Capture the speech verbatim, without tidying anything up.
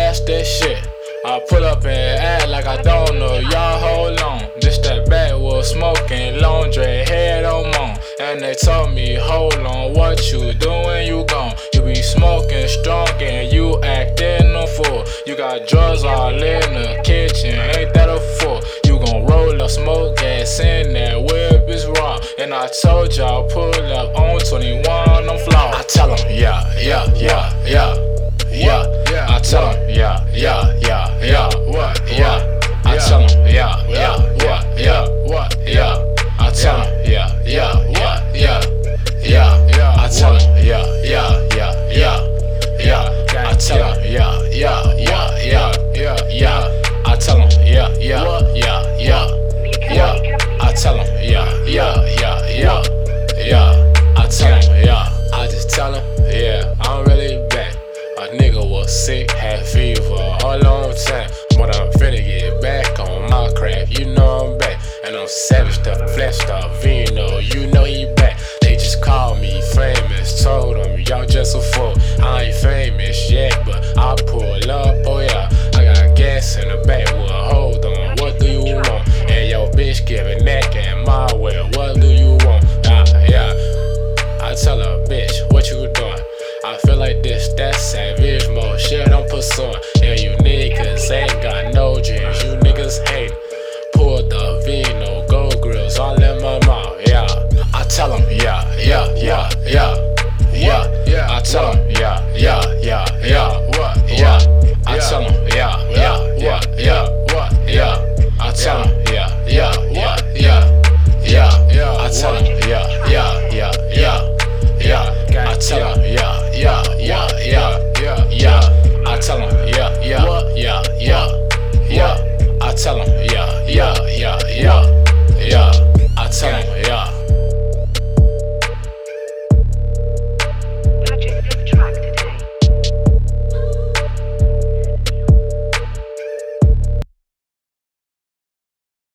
that's that shit. I pull up and act like I don't know, y'all hold on. This that backwood smoking, long dread head on moan. And they told me, hold on, what you doing, you gone. You be smoking strong and you acting a fool. You got drugs all in the kitchen, ain't that a fool? You gon' roll up smoke gas in that whip is raw. And I told y'all, pull up on twenty-one on floor. I tell them, yeah, yeah, yeah, yeah, yeah. I tell them, yeah, yeah, yeah, yeah, what, yeah. I tell them, yeah, yeah, yeah, yeah, what, yeah. I tell them, yeah, yeah, yeah, yeah, yeah. I tell them, yeah, yeah, yeah, yeah, yeah. I tell them, yeah, yeah, yeah, yeah, yeah, yeah. I tell them, yeah, yeah, yeah, yeah, yeah. I tell them, yeah, yeah, yeah, yeah, yeah. I tell them, yeah. I just tell them, yeah, I'm really back. A nigga was sick, had fever a long time, but I'm finna get back on my craft. You know I'm back, and I'm savage, the flesh, the vino. You know he back. They just call me famous. Told them y'all just a fool. I ain't famous yet, but I pull up. Oh yeah, I got gas in the back. Well, hold on, what do you want? And your bitch giving neck and my way. What do you want? Ah, yeah. I tell her, bitch, what you doing? I feel like this, that savage mode. Shit, I'm pursuing. Yeah, you niggas ain't got no dreams. You niggas hate. Pull the vino, go grills all in my mouth. Yeah, I tell them, yeah, yeah, yeah, yeah, yeah, yeah. I tell them, yeah, yeah, yeah, yeah, what, yeah. I tell them, yeah, yeah, yeah, yeah, what, yeah. I tell them, yeah, yeah, yeah, yeah, yeah, yeah. I tell them, yeah, yeah, yeah, yeah, yeah. I tell them, yeah, yeah, yeah, yeah, yeah, yeah. I tell them, yeah, yeah, yeah, yeah, yeah. I tell them.